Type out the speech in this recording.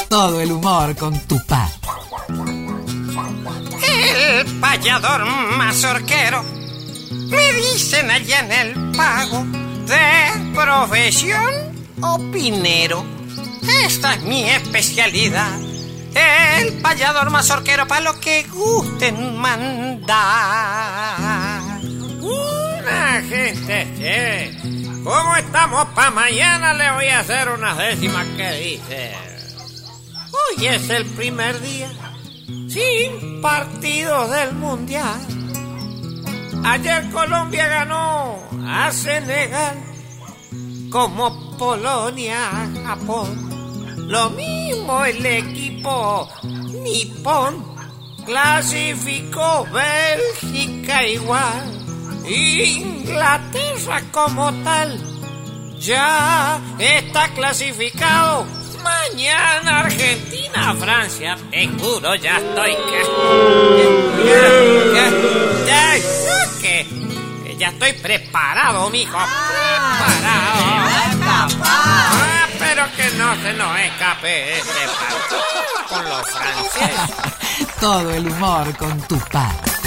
Todo el humor con Tupá. El payador mazorquero, me dicen allá en el pago, de profesión opinero. Esta es mi especialidad, el payador mazorquero, para lo que gusten mandar. Una gente, ¿cómo estamos pa' mañana? Le voy a hacer unas décimas que dice. Hoy es el primer día sin partidos del mundial. Ayer Colombia ganó a Senegal, como Polonia a Japón. Lo mismo el equipo nipón, clasificó Bélgica igual. Inglaterra como tal ya está clasificado. Mañana Argentina, Francia, te juro, ya estoy que ya estoy preparado, mijo, preparado. Pero que no se nos escape este partido con los franceses. Todo el humor con Tupá.